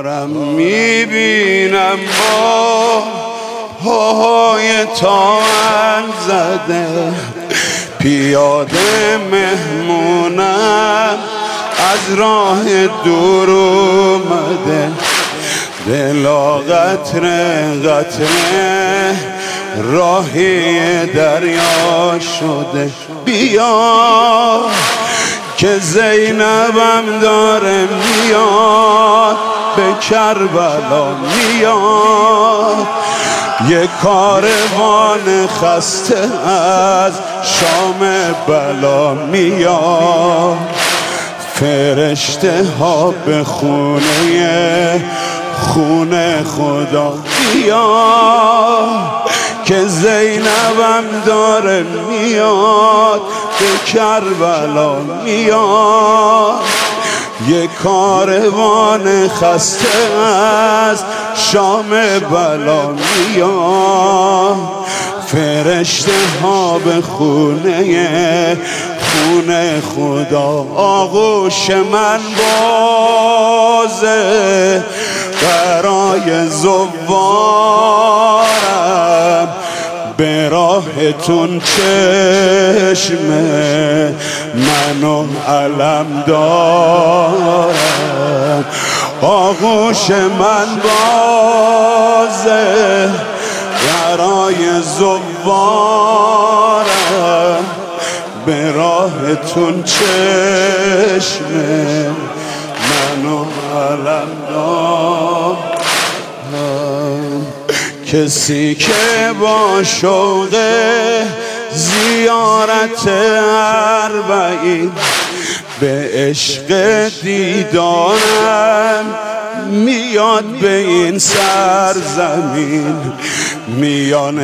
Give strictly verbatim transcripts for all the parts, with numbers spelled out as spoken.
دارم میبینم با پاهای تاک زده پیاده مهمونم از راه دور اومده دلا قطره قطره راهی دریا شده بیا که زینبم داره میاد به کربلا میاد یه کاروان خسته از شام بلا میاد فرشته ها به خونه خونه خدا میاد که زینبم داره میاد به کربلا میاد یه کاروان خسته از شام بلا میاد فرشته ها به خونه خونه خدا آغوش من بازه برای زوارم به راهتون چشمه منو علم دارم آغوش من بازه برای زوارم به راهتون چشمه منو علم دارم کسی که با شوق زیارت اربعین به عشق دیدارم میاد به این سرزمین میان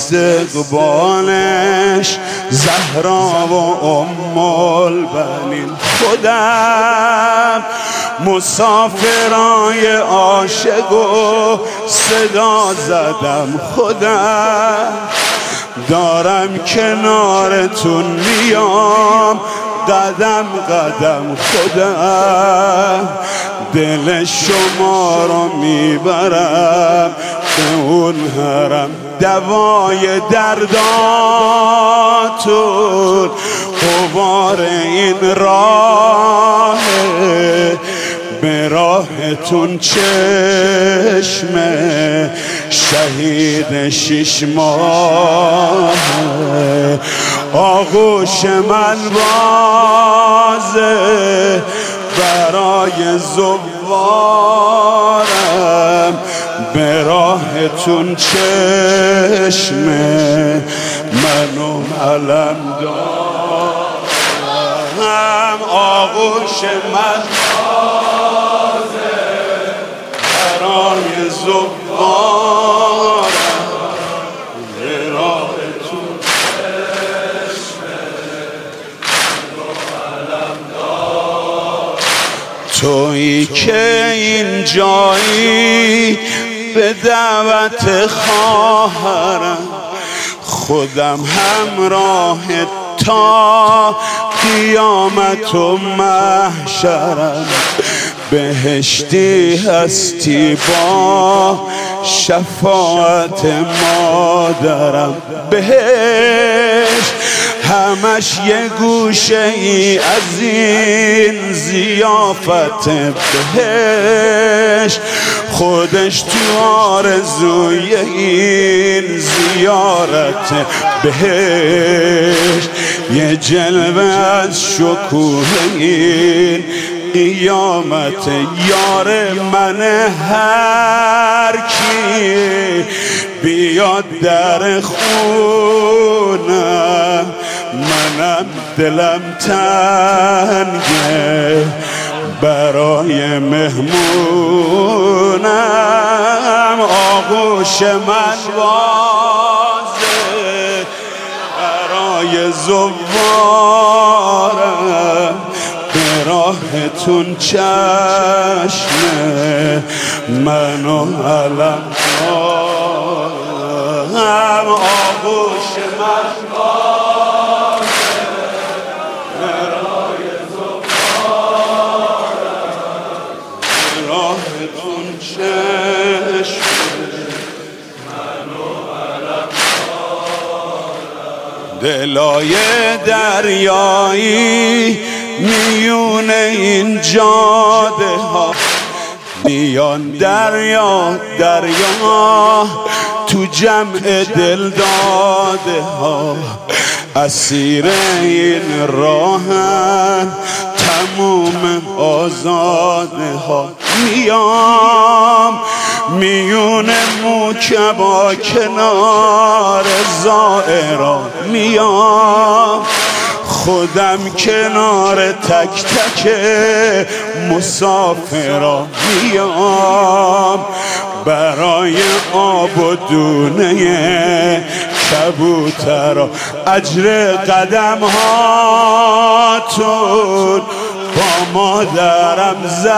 استقبالش زهرا و ام البنین خودم مسافرای عاشق و صدا زدم خودم دارم کنارتون میام قدم قدم خودم دل شما رو میبرم به اون حرم دوای درداتون غبار این راه به راهتون چشمه شهید شش ماه آغوش من بازه برای زوارم به راهتون چشمه منو علم دارم آغوش من بازه برای زوارم به راهتون چشمه منو علم دارم تویی که این جایی به دعوت خواهرم خودم همراه تا قیامت و محشرم بهشتی هستی با شفاعت مادرم بهشت همش یه گوشه ای از این زیافت بهشت خودش تو آرزوی این زیارت بهشت یه جلوه از شکوه این قیامت یار من هر کی بیاد در خونم منم دلم تنگه برای مهمونم آغوش من بازه برای زوارم به راهتون چشمه منو علم دارم آغوش من بازه برای زوارم به راهتون چشم دلای دریایی میون این جاده ها میان دریا دریا تو جمع دل داده ها اسیر این راهن تموم آزاده ها میام میون موکبا کنار زائرا میام خودم کنار تک تک مسافرا میام برای آب و دونه کبوترا اجر قدم هاتون با مادرم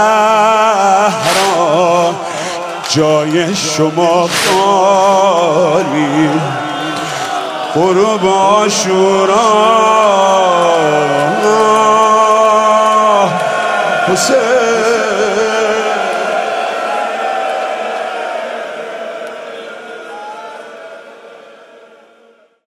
زهرا جای شما خالی غروب عاشورا حسین